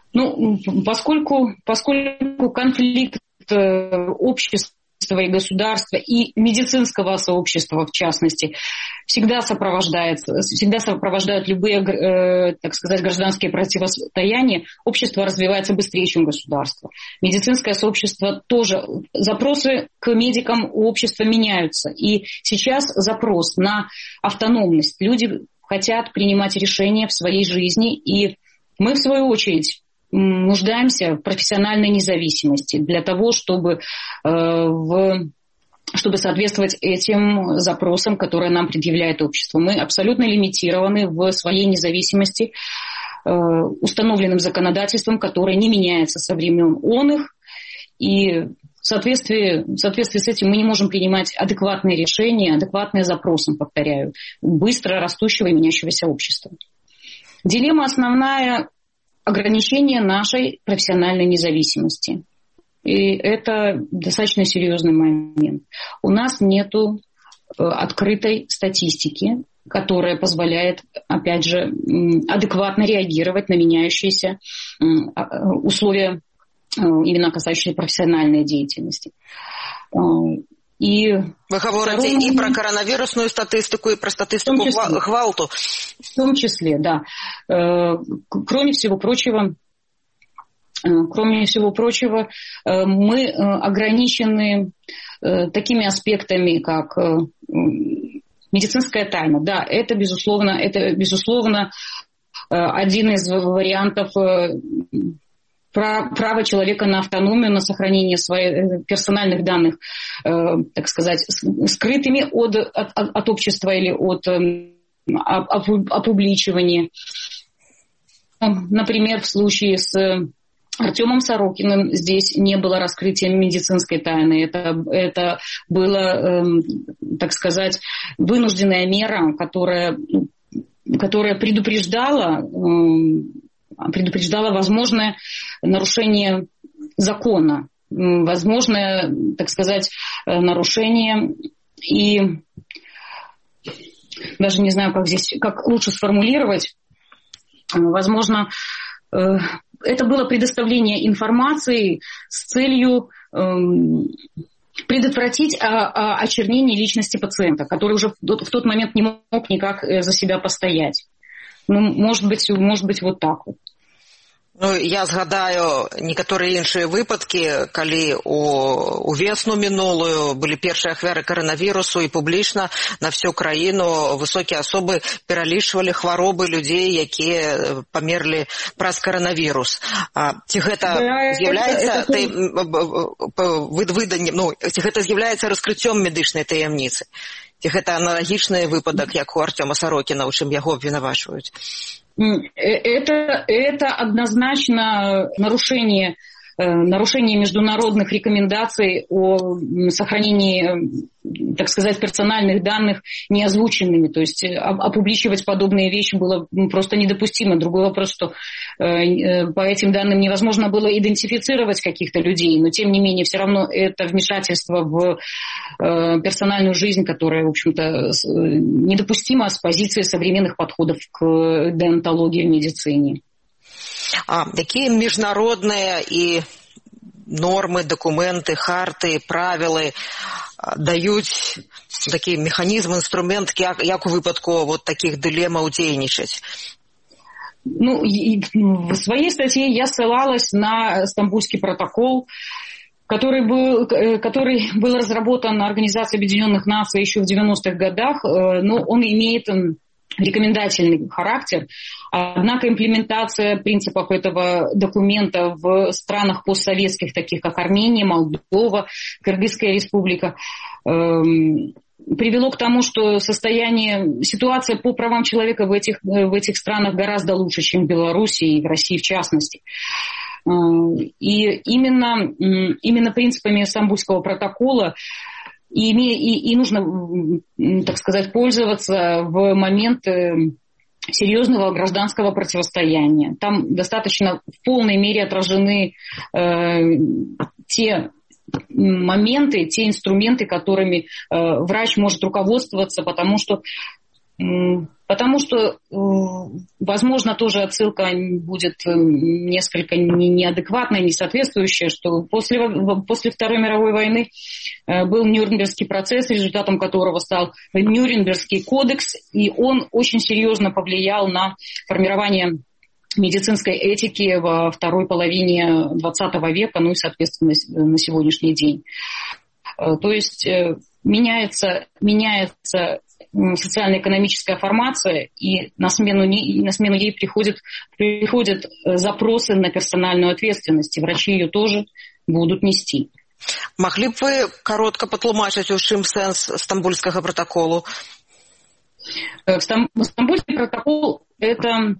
Ну, поскольку, поскольку конфликт общества и государства, и медицинского сообщества, в частности, всегда сопровождается, всегда сопровождают любые, э, так сказать, гражданские противостояния, общество развивается быстрее, чем государство. Медицинское сообщество тоже, запросы к медикам у общества меняются. И сейчас запрос на автономность. Люди хотят принимать решения в своей жизни, и мы, в свою очередь, нуждаемся в профессиональной независимости для того, чтобы, э, в, чтобы соответствовать этим запросам, которые нам предъявляет общество. Мы абсолютно лимитированы в своей независимости э, установленным законодательством, которое не меняется со времен он их. И в соответствии, в соответствии с этим мы не можем принимать адекватные решения, адекватные запросам, повторяю, быстро растущего и меняющегося общества. Дилемма основная — ограничение нашей профессиональной независимости. И это достаточно серьезный момент. У нас нет открытой статистики, которая позволяет, опять же, адекватно реагировать на меняющиеся условия, именно касающиеся профессиональной деятельности. И вы говорите второй... и про коронавирусную статистику, и про статистику гвалту. В том числе, да. Кроме всего прочего, кроме всего прочего, мы ограничены такими аспектами, как медицинская тайна. Да, это, безусловно, это, безусловно, один из вариантов право человека на автономию, на сохранение своих персональных данных, э, так сказать, скрытыми от, от, от общества или от э, опубличивания. Например, в случае с Артемом Сорокиным здесь не было раскрытия медицинской тайны. Это, это была, э, так сказать, вынужденная мера, которая, которая предупреждала... Э, предупреждала возможное нарушение закона, возможное, так сказать, нарушение, и даже не знаю, как здесь, как лучше сформулировать, возможно, это было предоставление информации с целью предотвратить очернение личности пациента, который уже в тот момент не мог никак за себя постоять. Ну, может быть, может быть, вот так вот. Ну, я згадаю некаторыя іншыя выпадкі, калі у, у весну мінулую былі першыя ахвяры каранавірусу, і публічна на всю краіну высокія асобы пералічвалі хваробы людзей, якія памерлі праз каранавірус. А, ці гэта з'яўляецца это, это... выданнем, ну, ці гэта з'яўляецца раскрыццём медычнай таямніцы? Ці гэта аналагічны выпадак, як у Артема Сорокіна, у чым яго абвінавачваюць? Это, это однозначно нарушение, нарушение международных рекомендаций о сохранении, так сказать, персональных данных неозвученными. То есть опубличивать подобные вещи было просто недопустимо. Другой вопрос, что по этим данным невозможно было идентифицировать каких-то людей, но тем не менее все равно это вмешательство в персональную жизнь, которая, в общем-то, недопустимо с позиции современных подходов к деонтологии в медицине. А какие международные и нормы, документы, харты, правила дают такие механизмы, инструменты, как, как у выпадку вот таких дилеммаў дзейнічаць? Ну, в своей статье я ссылалась на Стамбульский протокол, который был, который был разработан Организацией Объединенных Наций еще в девяностых годах, но он имеет рекомендательный характер. Однако имплементация принципов этого документа в странах постсоветских, таких как Армения, Молдова, Кыргызская республика, эм, привело к тому, что состояние, ситуация по правам человека в этих, в этих странах гораздо лучше, чем в Беларуси и в России в частности. И именно, именно принципами Стамбульского протокола и, и, и нужно, так сказать, пользоваться в момент серьезного гражданского противостояния. Там достаточно в полной мере отражены э, те моменты, те инструменты, которыми э, врач может руководствоваться, потому что Потому что, возможно, тоже отсылка будет несколько неадекватная, несоответствующая, что после, после Второй мировой войны был Нюрнбергский процесс, результатом которого стал Нюрнбергский кодекс, и он очень серьезно повлиял на формирование медицинской этики во второй половине двадцатого века, ну и, соответственно, на сегодняшний день. То есть меняется, меняется социально-экономическая формация, и на смену, не, на смену ей приходят, приходят запросы на персональную ответственность, и врачи ее тоже будут нести. Могли б вы коротко патлумачыць, у чым сэнс Стамбульского протоколу? Стамбульский протокол – это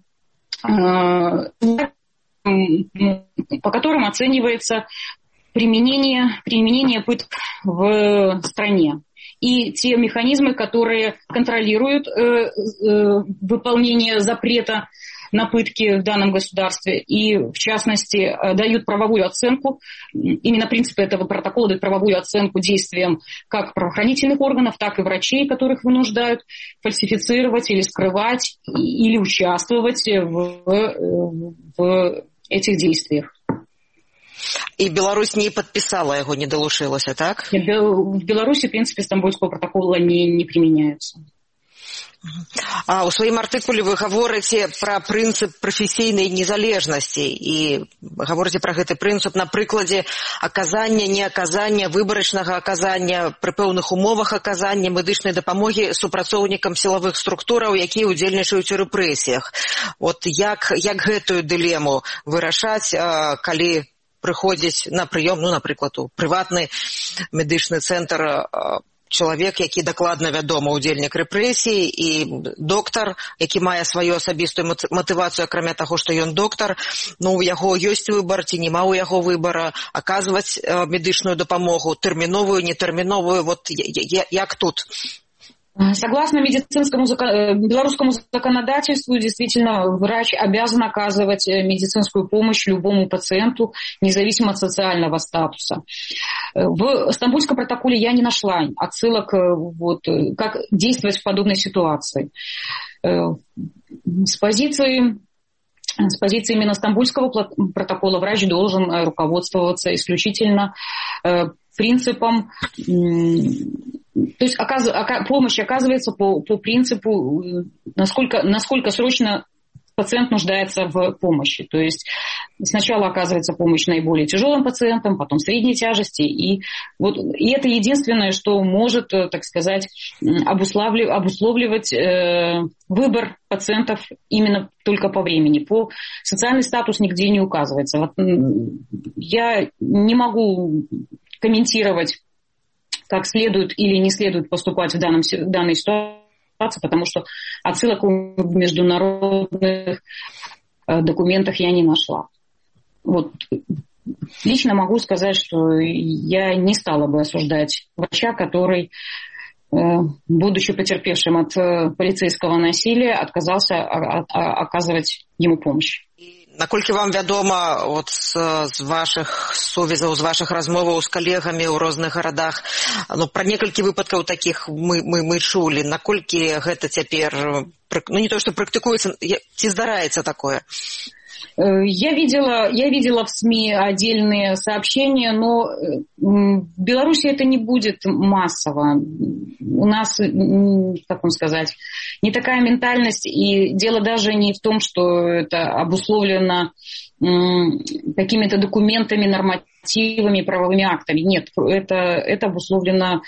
по которым оценивается применение, применение пыток в стране. И те механизмы, которые контролируют э, э, выполнение запрета на пытки в данном государстве и, в частности, дают правовую оценку, именно принципы этого протокола дают правовую оценку действиям как правоохранительных органов, так и врачей, которых вынуждают фальсифицировать или скрывать, или участвовать в, в этих действиях. И Беларусь не подписала его, не долучилася, так? В Беларуси, в принципе, Стамбульского протокола не, не применяются. А у сваім артыкуле вы гаворыце пра прынцып прафесійнай незалежнасці і гаворыце пра гэты прынцып на прыкладзе аказання, неаказання, выбарачнага аказання, пры пэўных умовах аказання медычнай дапамогі супрацоўнікам сілавых структураў, якія ўдзельнічаюць у рэпрэсіях. От як, як гэтую дылему вырашаць, калі прыходзіць на прыём, ну, напрыклад, у прыватны медычны цэнтр чалавек, які дакладна вядома ўдзельнік рэпрэсій, і доктар, які мае сваю асабістую матывацыю, акрамя таго, што ён доктар, ну, у яго ёсць выбар, ці няма ў яго выбара, аказваць медычную дапамогу, тэрміновую, нетэрміновую, вот як тут? Согласно медицинскому белорусскому законодательству, действительно, врач обязан оказывать медицинскую помощь любому пациенту, независимо от социального статуса. В Стамбульском протоколе я не нашла отсылок, вот, как действовать в подобной ситуации. С позиции, с позиции именно Стамбульского протокола врач должен руководствоваться исключительно принципом, то есть оказ, ока, помощь оказывается по, по принципу, насколько, насколько срочно пациент нуждается в помощи. То есть сначала оказывается помощь наиболее тяжелым пациентам, потом средней тяжести. И, вот, и это единственное, что может, так сказать, обуславливать, обусловливать э, выбор пациентов именно только по времени. По социальный статус нигде не указывается. Вот, я не могу комментировать, как следует или не следует поступать в, данном, в данной ситуации, потому что отсылок в международных документах я не нашла. Вот. Лично могу сказать, что я не стала бы осуждать врача, который, будучи потерпевшим от полицейского насилия, отказался оказывать ему помощь. Наколькі вам вядома от з, з вашых сувязаў, з вашых размоваў з калегамі ў розных гарадах, ну, пра некалькі выпадкаў такіх мы, мы, мы чулі, наколькі гэта цяпер, ну, не то, што практыкуецца, ці здараецца такое? Я видела, я видела в СМИ отдельные сообщения, но в Беларуси это не будет массово. У нас, как вам сказать, не такая ментальность, и дело даже не в том, что это обусловлено какими-то документами, нормативами, правовыми актами. Нет, это, это обусловлено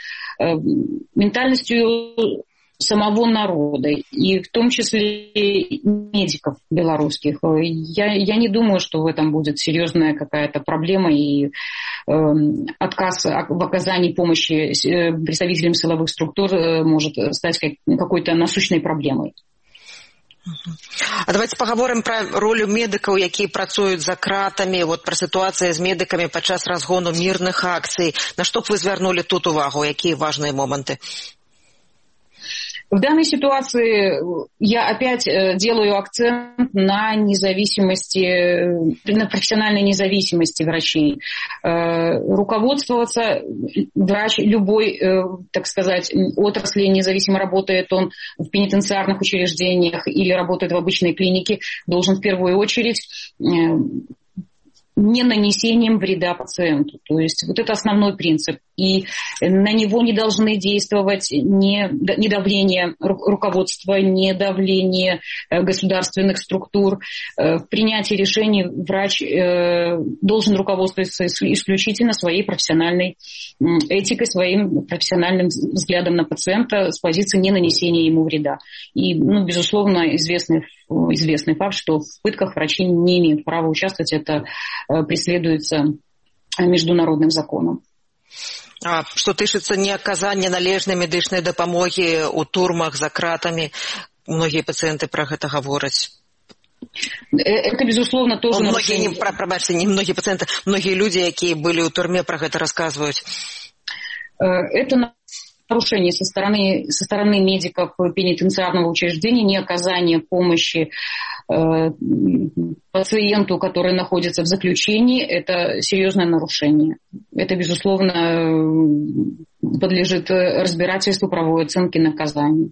ментальностью самого народа, и в том числе медиков белорусских. Я, я не думаю, что в этом будет серьезная какая-то проблема, и э, отказ в оказании помощи представителям силовых структур может стать как, какой-то насущной проблемой. А давайте паговорым пра ролю медыкаў, якія працуюць за кратамі, вот пра сітуацыю з медыкамі падчас разгону мірных акцый. На што б вы звярнулі тут увагу, якія важныя моманты? В данной ситуации я опять делаю акцент на независимости, на профессиональной независимости врачей. Руководствоваться врач любой, так сказать, отрасли, независимо работает он в пенитенциарных учреждениях или работает в обычной клинике, должен в первую очередь не нанесением вреда пациенту. То есть вот это основной принцип. И на него не должны действовать ни, ни давление руководства, ни давление государственных структур. В принятии решений врач должен руководствоваться исключительно своей профессиональной этикой, своим профессиональным взглядом на пациента с позиции не нанесения ему вреда. И, ну, безусловно, известный, известный факт, что в пытках врачи не имеют права участвовать. Это преследуется международным законом. А што тычыцца неаказання належнай медычнай дапамогі ў турмах за кратамі, многія пацыенты пра гэта гавораць. Это, безусловно, тоже... Ну, многие, не, пробачьте, не многие пациенты, многие люди, которые были в тюрьме, про это рассказывают. Это нарушение со стороны, со стороны медиков пенитенциарного учреждения, не оказание помощи э, пациенту, который находится в заключении, это серьезное нарушение. Это, безусловно, подлежит разбирательству правовой оценки наказания.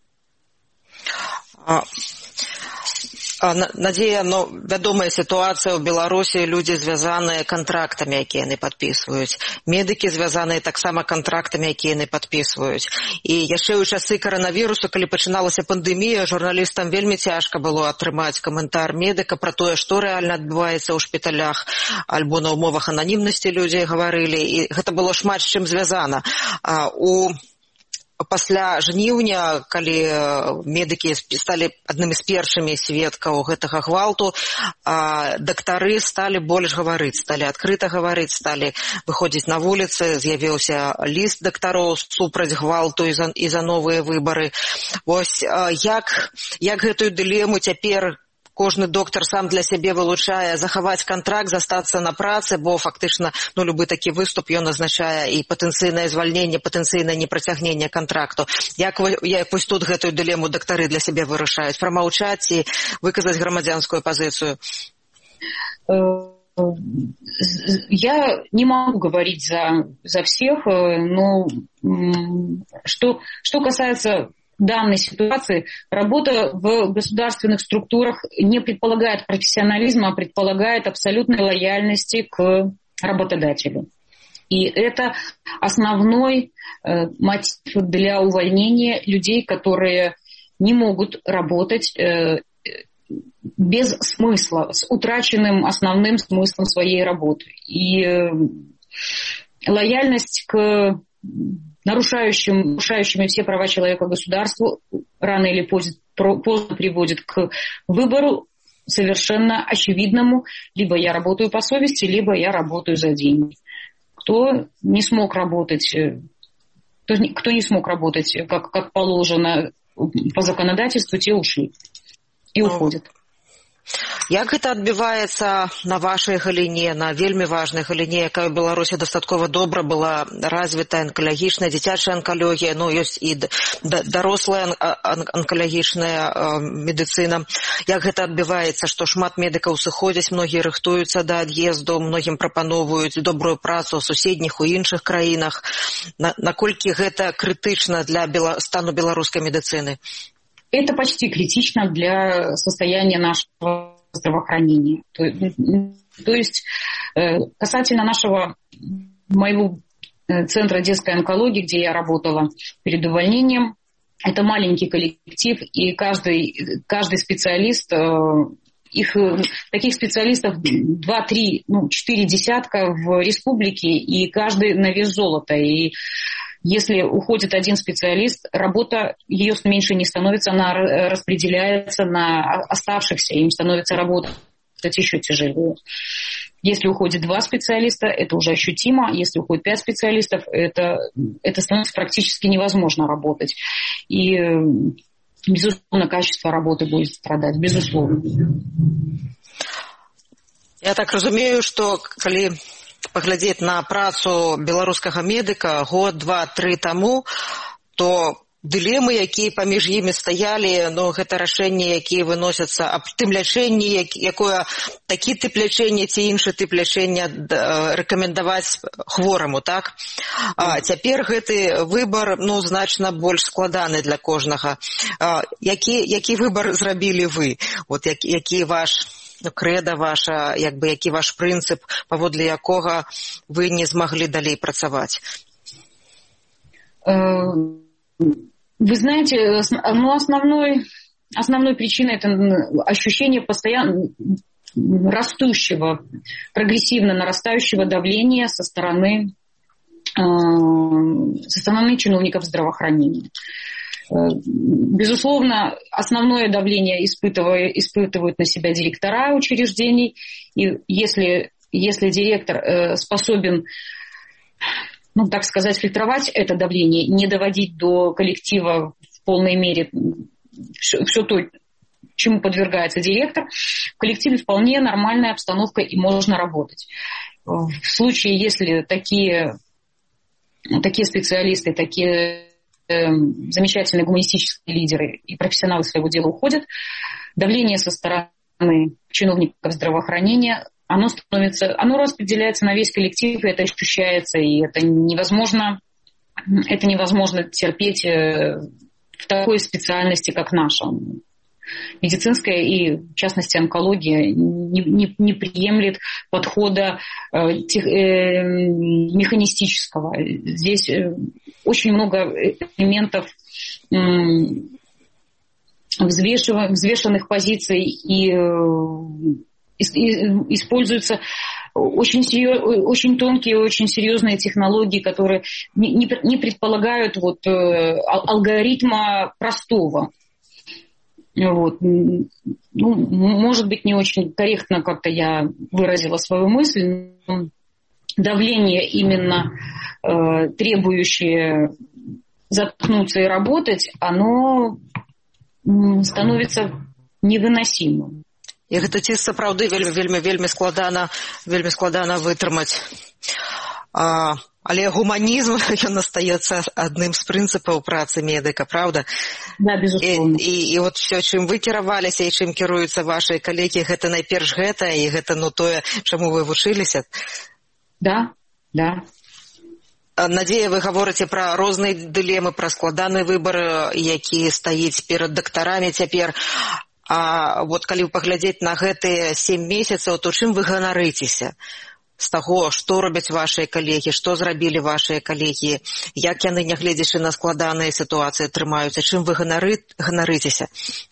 Надзея, ну, вядомая сітуацыя ў Беларусі, людзі звязаныя кантрактамі, якія яны падпісваюць. Медыкі звязаныя таксама кантрактамі, якія яны падпісваюць. І яшчэ ў часы каранавірусу, калі пачыналася пандэмія, журналістам вельмі цяжка было атрымаць каментар медыка пра тое, што рэальна адбываецца ў шпіталях, альбо на ўмовах ананімнасці людзі гаварылі. І гэта было шмат з чым звязана. У Пасля жніўня, калі медыкі сталі аднымі з першымі сведкаў гэтага гвалту, дактары сталі больш гаварыць, сталі адкрыта гаварыць, сталі выходзіць на вуліцы, з'явіўся ліст дактароў супраць гвалту і за, і за новыя выбары. Вось як, як гэтую дылему цяпер кожны доктар сам для сябе вылучае захаваць кантракт, застацца на працы, бо фактычна, ну, любы такі выступ ён азначае і патэнцыйнае звальненне, патэнцыйнае непрацягненне кантракту. Як вы, як вось тут гэтую дылему дактары для сябе вырашаюць? Прамаўчаць і выказаць грамадзянскую пазіцыю? Я не могу говорить за, за всех, но что, что касается данной ситуации, работа в государственных структурах не предполагает профессионализма, а предполагает абсолютной лояльности к работодателю. И это основной э, мотив для увольнения людей, которые не могут работать э, без смысла, с утраченным основным смыслом своей работы. И э, лояльность к нарушающим, нарушающими все права человека государству рано или поздно, поздно приводит к выбору совершенно очевидному: либо я работаю по совести, либо я работаю за деньги. Кто не смог работать, кто не, кто не смог работать как, как положено по законодательству, те ушли и уходят. Як гэта адбіваецца на вашай галіне, на вельмі важнай галіне, якая ў Беларусі дастаткова добра была развітая анкалагічная, дзіцячая анкалогія, ну, ёсць і дарослая анкалагічная медыцына. Як гэта адбіваецца, што шмат медыкаў сыходзяць, многія рыхтуюцца да ад'езду, многім прапаноўваюць добрую працу ў суседніх, у іншых краінах. Наколькі гэта крытычна для стану беларускай медыцыны? Это почти критично для состояния нашего здравоохранения. То, то есть касательно нашего, моего центра детской онкологии, где я работала перед увольнением, это маленький коллектив, и каждый, каждый специалист, их, таких специалистов два-три, ну, четыре десятка в республике, и каждый на вес золота. И если уходит один специалист, работа ее меньше не становится, она распределяется на оставшихся, им становится работать еще тяжелее. Если уходит два специалиста, это уже ощутимо. Если уходит пять специалистов, это, это становится практически невозможно работать. И, безусловно, качество работы будет страдать, безусловно. Я так разумею, что коли паглядзець на працу беларускага медыка год, два, тры таму, то дылемы, якія паміж імі стаялі, ну, гэта рашэнні, якія выносяцца аб тым лячэнні, якое такі тып лячэння ці іншы тып лячэння рэкамендаваць хвораму, так? А цяпер гэты выбар, ну, значна больш складаны для кожнага. А, які, які выбар зрабілі вы? Вот які, які ваш крэда ваша, як бы, які ваш прынцып, паводле якога вы не змаглі далей працаваць? Вы знаете, ну, основной, основной причиной это ощущение постоянно растущего, прогрессивно нарастающего давления со стороны, со стороны чиновников здравоохранения. Безусловно, основное давление испытывают, испытывают на себя директора учреждений, и если, если директор способен, ну, так сказать, фильтровать это давление, не доводить до коллектива в полной мере все, все то, чему подвергается директор, в коллективе вполне нормальная обстановка и можно работать. В случае, если такие, такие специалисты, такие э, замечательные гуманистические лидеры и профессионалы своего дела уходят, давление со стороны чиновников здравоохранения оно становится, оно распределяется на весь коллектив, и это ощущается, и это невозможно, это невозможно терпеть в такой специальности, как наша. Медицинская и, в частности, онкология не, не, не приемлет подхода э, тех, э, механистического. Здесь э, очень много элементов э, взвешив, взвешенных позиций и э, используются очень, серьез, очень тонкие, очень серьезные технологии, которые не, не, не предполагают вот, э, алгоритма простого. Вот. Ну, может быть, не очень корректно как-то я выразила свою мысль, но давление именно э, требующее заткнуться и работать, оно становится невыносимым. І гэта ці сапраўды вельмі, вельмі, вельмі складана, вельмі складана вытрымаць. А, але гуманізм, ён астаецца адным з прынцыпаў працы медыка, правда? Да, безусловно. І, і, і от все, чым вы кіраваліся і чым кіруюцца вашыя калегі, гэта найперш гэта, і гэта, ну, тое, чаму вы вучыліся? Да, да. Надзея, вы гаворыце пра розныя дылемы, пра складаны выбар, які стаіць перад дактарамі цяпер. А вот калі паглядзець на гэтыя сем месяцаў, то чым вы ганарыцеся? З таго, што робяць вашыя калегі, што зрабілі вашыя калегі, як яны, нягледзячы на складаныя сітуацыі, трымаюцца, чым вы ганары, ганарыцеся?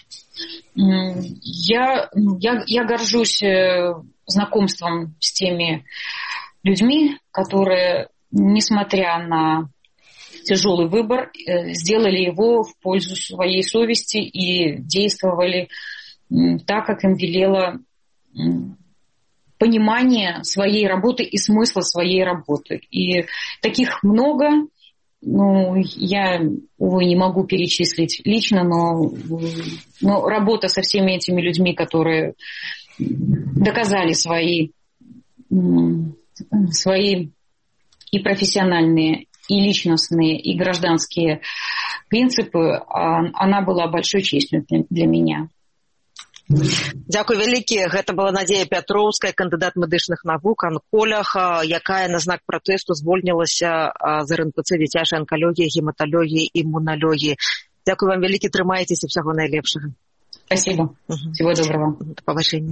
Я, я, я горжусь знакомством с теми людьми, которые, несмотря на тяжелый выбор, сделали его в пользу своей совести и действовали так, как им велело понимание своей работы и смысла своей работы. И таких много. Ну, я, увы, не могу перечислить лично, но, но работа со всеми этими людьми, которые доказали свои, свои и профессиональные, и личностные, и гражданские принципы, она была большой честью для меня. Дзякуй вялікі. Гэта была Надзея Пятроўская, кандыдат медычных навук, анколог, якая на знак пратэсту звольнілася з эр эн пэ цэ дзіцячай анкалогіі, гематалогіі, імуналогіі. Дзякуй вам вялікі, трымайцеся, усяго найлепшага. Спасибо. Угу. Всего доброго. До побачення.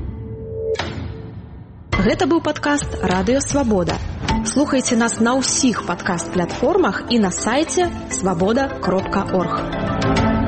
Гэта быў падкаст «Радыё Свабода». Слухайце нас на ўсіх падкаст-платформах і на сайце свабода кропка орг.